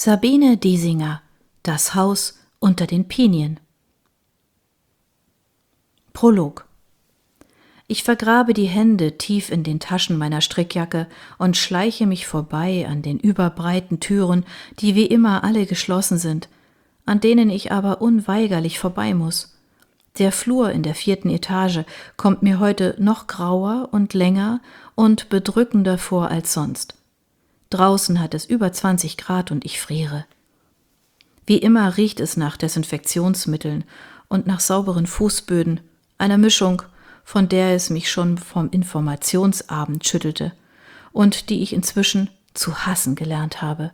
Sabine Diesinger, Das Haus unter den Pinien. Prolog. Ich vergrabe die Hände tief in den Taschen meiner Strickjacke und schleiche mich vorbei an den überbreiten Türen, die wie immer alle geschlossen sind, an denen ich aber unweigerlich vorbei muss. Der Flur in der 4. Etage kommt mir heute noch grauer und länger und bedrückender vor als sonst. Draußen hat es über 20 Grad und ich friere. Wie immer riecht es nach Desinfektionsmitteln und nach sauberen Fußböden, einer Mischung, von der es mich schon vom Informationsabend schüttelte und die ich inzwischen zu hassen gelernt habe.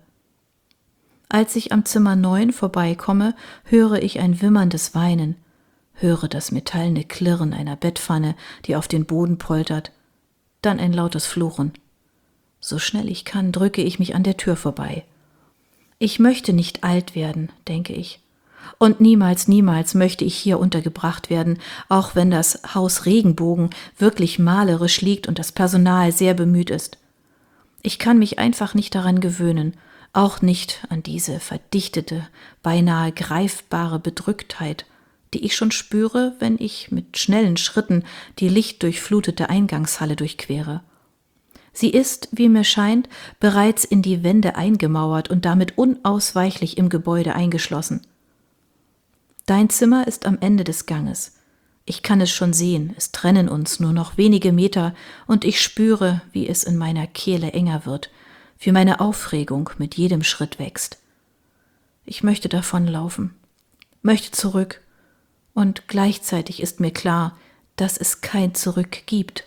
Als ich am Zimmer 9 vorbeikomme, höre ich ein wimmerndes Weinen, höre das metallene Klirren einer Bettpfanne, die auf den Boden poltert, dann ein lautes Fluchen. So schnell ich kann, drücke ich mich an der Tür vorbei. Ich möchte nicht alt werden, denke ich. Und niemals, niemals möchte ich hier untergebracht werden, auch wenn das Haus Regenbogen wirklich malerisch liegt und das Personal sehr bemüht ist. Ich kann mich einfach nicht daran gewöhnen, auch nicht an diese verdichtete, beinahe greifbare Bedrücktheit, die ich schon spüre, wenn ich mit schnellen Schritten die lichtdurchflutete Eingangshalle durchquere. Sie ist, wie mir scheint, bereits in die Wände eingemauert und damit unausweichlich im Gebäude eingeschlossen. Dein Zimmer ist am Ende des Ganges. Ich kann es schon sehen, es trennen uns nur noch wenige Meter und ich spüre, wie es in meiner Kehle enger wird, wie meine Aufregung mit jedem Schritt wächst. Ich möchte davonlaufen, möchte zurück und gleichzeitig ist mir klar, dass es kein Zurück gibt.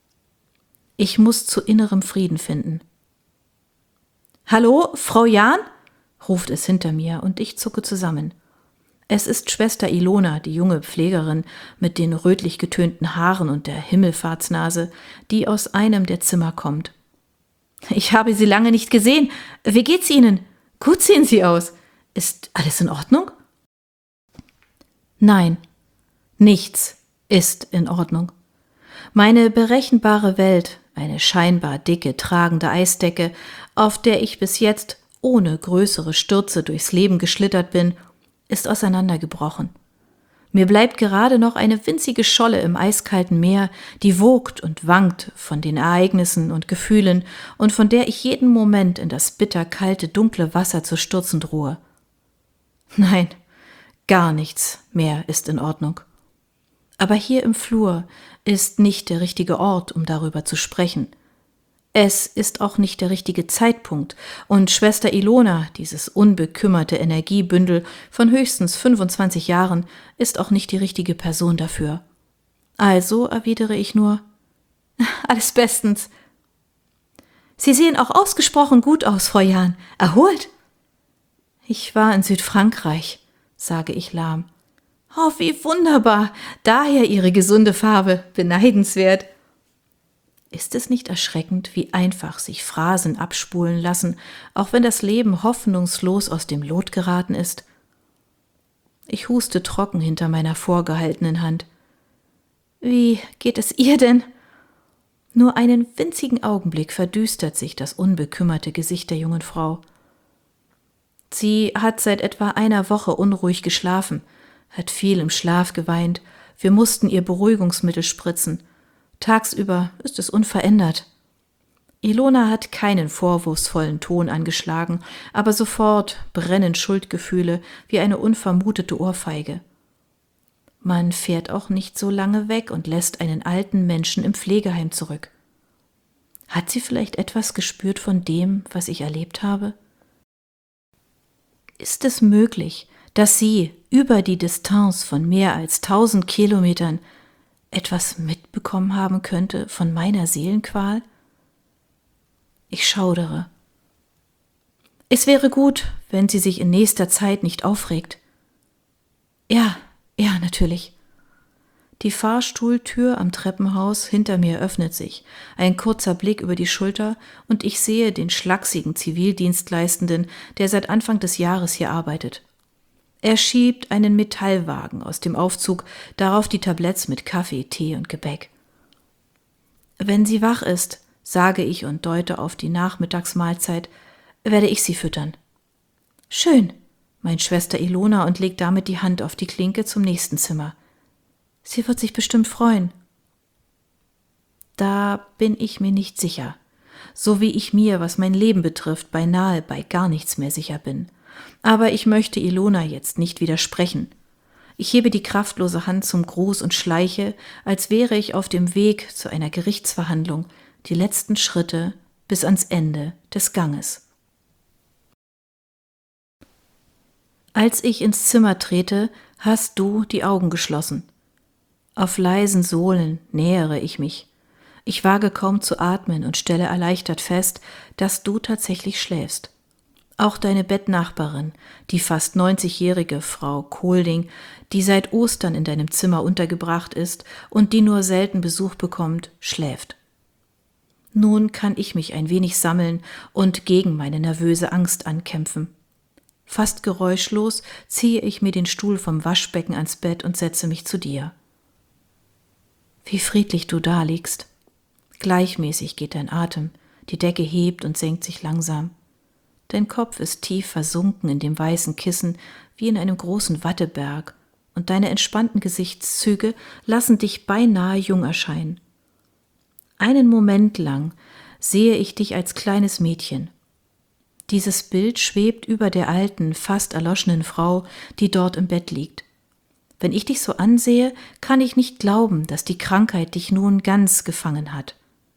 Ich muss zu innerem Frieden finden. »Hallo, Frau Jahn?« ruft es hinter mir und ich zucke zusammen. Es ist Schwester Ilona, die junge Pflegerin mit den rötlich getönten Haaren und der Himmelfahrtsnase, die aus einem der Zimmer kommt. »Ich habe Sie lange nicht gesehen. Wie geht's Ihnen? Gut sehen Sie aus. Ist alles in Ordnung?« Nein, nichts ist in Ordnung. Meine berechenbare Welt, eine scheinbar dicke, tragende Eisdecke, auf der ich bis jetzt ohne größere Stürze durchs Leben geschlittert bin, ist auseinandergebrochen. Mir bleibt gerade noch eine winzige Scholle im eiskalten Meer, die wogt und wankt von den Ereignissen und Gefühlen und von der ich jeden Moment in das bitterkalte, dunkle Wasser zu stürzen drohe. Nein, gar nichts mehr ist in Ordnung. Aber hier im Flur ist nicht der richtige Ort, um darüber zu sprechen. Es ist auch nicht der richtige Zeitpunkt und Schwester Ilona, dieses unbekümmerte Energiebündel von höchstens 25 Jahren, ist auch nicht die richtige Person dafür. Also erwidere ich nur, alles bestens. Sie sehen auch ausgesprochen gut aus, Frau Jahn. Erholt? Ich war in Südfrankreich, sage ich lahm. Oh, wie wunderbar! Daher Ihre gesunde Farbe, beneidenswert. Ist es nicht erschreckend, wie einfach sich Phrasen abspulen lassen, auch wenn das Leben hoffnungslos aus dem Lot geraten ist? Ich huste trocken hinter meiner vorgehaltenen Hand. Wie geht es ihr denn? Nur einen winzigen Augenblick verdüstert sich das unbekümmerte Gesicht der jungen Frau. Sie hat seit etwa einer Woche unruhig geschlafen, hat viel im Schlaf geweint, wir mussten ihr Beruhigungsmittel spritzen. Tagsüber ist es unverändert. Ilona hat keinen vorwurfsvollen Ton angeschlagen, aber sofort brennen Schuldgefühle wie eine unvermutete Ohrfeige. Man fährt auch nicht so lange weg und lässt einen alten Menschen im Pflegeheim zurück. Hat sie vielleicht etwas gespürt von dem, was ich erlebt habe? Ist es möglich, dass sie über die Distanz von mehr als 1000 Kilometern etwas mitbekommen haben könnte von meiner Seelenqual? Ich schaudere. Es wäre gut, wenn sie sich in nächster Zeit nicht aufregt. Ja, natürlich. Die Fahrstuhltür am Treppenhaus hinter mir öffnet sich, ein kurzer Blick über die Schulter und ich sehe den schlachsigen Zivildienstleistenden, der seit Anfang des Jahres hier arbeitet. Er schiebt einen Metallwagen aus dem Aufzug, darauf die Tabletts mit Kaffee, Tee und Gebäck. Wenn sie wach ist, sage ich und deute auf die Nachmittagsmahlzeit, werde ich sie füttern. Schön, meint Schwester Ilona und legt damit die Hand auf die Klinke zum nächsten Zimmer. Sie wird sich bestimmt freuen. Da bin ich mir nicht sicher, so wie ich mir, was mein Leben betrifft, beinahe bei gar nichts mehr sicher bin. Aber ich möchte Ilona jetzt nicht widersprechen. Ich hebe die kraftlose Hand zum Gruß und schleiche, als wäre ich auf dem Weg zu einer Gerichtsverhandlung, die letzten Schritte bis ans Ende des Ganges. Als ich ins Zimmer trete, hast du die Augen geschlossen. Auf leisen Sohlen nähere ich mich. Ich wage kaum zu atmen und stelle erleichtert fest, dass du tatsächlich schläfst. Auch deine Bettnachbarin, die fast 90-jährige Frau Kohlding, die seit Ostern in deinem Zimmer untergebracht ist und die nur selten Besuch bekommt, schläft. Nun kann ich mich ein wenig sammeln und gegen meine nervöse Angst ankämpfen. Fast geräuschlos ziehe ich mir den Stuhl vom Waschbecken ans Bett und setze mich zu dir. Wie friedlich du da liegst. Gleichmäßig geht dein Atem, die Decke hebt und senkt sich langsam. Dein Kopf ist tief versunken in dem weißen Kissen wie in einem großen Watteberg und deine entspannten Gesichtszüge lassen dich beinahe jung erscheinen. Einen Moment lang sehe ich dich als kleines Mädchen. Dieses Bild schwebt über der alten, fast erloschenen Frau, die dort im Bett liegt. Wenn ich dich so ansehe, kann ich nicht glauben, dass die Krankheit dich nun ganz gefangen hat.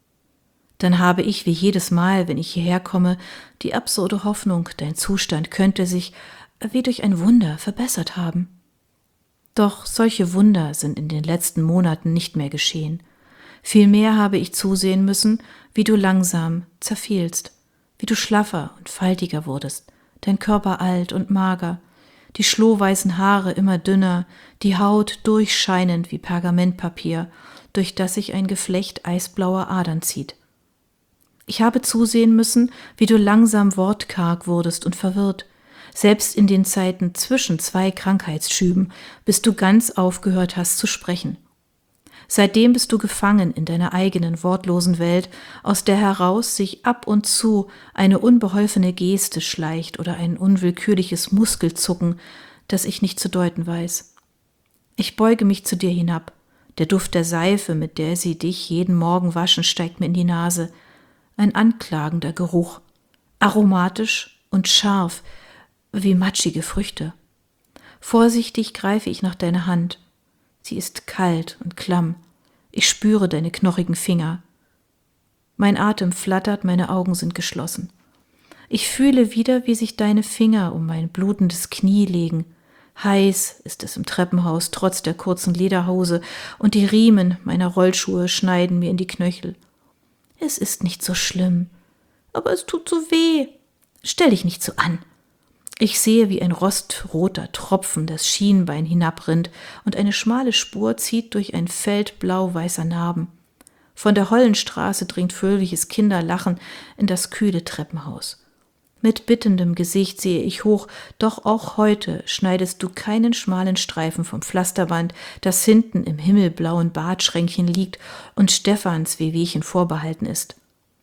Dann habe ich wie jedes Mal, wenn ich hierher komme, die absurde Hoffnung, dein Zustand könnte sich wie durch ein Wunder verbessert haben. Doch solche Wunder sind in den letzten Monaten nicht mehr geschehen. Vielmehr habe ich zusehen müssen, wie du langsam zerfielst, wie du schlaffer und faltiger wurdest, dein Körper alt und mager, die schlohweißen Haare immer dünner, die Haut durchscheinend wie Pergamentpapier, durch das sich ein Geflecht eisblauer Adern zieht. Ich habe zusehen müssen, wie du langsam wortkarg wurdest und verwirrt, selbst in den Zeiten zwischen 2 Krankheitsschüben, bis du ganz aufgehört hast zu sprechen. Seitdem bist du gefangen in deiner eigenen wortlosen Welt, aus der heraus sich ab und zu eine unbeholfene Geste schleicht oder ein unwillkürliches Muskelzucken, das ich nicht zu deuten weiß. Ich beuge mich zu dir hinab. Der Duft der Seife, mit der sie dich jeden Morgen waschen, steigt mir in die Nase. Ein anklagender Geruch, aromatisch und scharf, wie matschige Früchte. Vorsichtig greife ich nach deiner Hand. Sie ist kalt und klamm. Ich spüre deine knochigen Finger. Mein Atem flattert, meine Augen sind geschlossen. Ich fühle wieder, wie sich deine Finger um mein blutendes Knie legen. Heiß ist es im Treppenhaus, trotz der kurzen Lederhose, und die Riemen meiner Rollschuhe schneiden mir in die Knöchel. Es ist nicht so schlimm, aber es tut so weh. Stell dich nicht so an. Ich sehe, wie ein rostroter Tropfen das Schienbein hinabrinnt und eine schmale Spur zieht durch ein Feld blau-weißer Narben. Von der Hollenstraße dringt fröhliches Kinderlachen in das kühle Treppenhaus. Mit bittendem Gesicht sehe ich hoch, doch auch heute schneidest du keinen schmalen Streifen vom Pflasterband, das hinten im himmelblauen Badschränkchen liegt und Stephans Wehwehchen vorbehalten ist.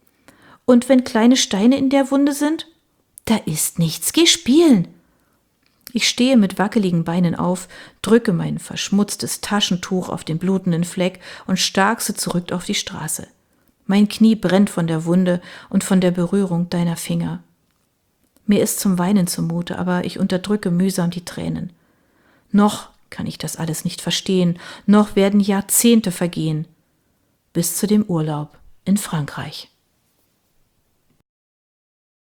Und wenn kleine Steine in der Wunde sind? Da ist nichts, geh spielen. Ich stehe mit wackeligen Beinen auf, drücke mein verschmutztes Taschentuch auf den blutenden Fleck und starkse zurück auf die Straße. Mein Knie brennt von der Wunde und von der Berührung deiner Finger. Mir ist zum Weinen zumute, aber ich unterdrücke mühsam die Tränen. Noch kann ich das alles nicht verstehen, noch werden Jahrzehnte vergehen. Bis zu dem Urlaub in Frankreich.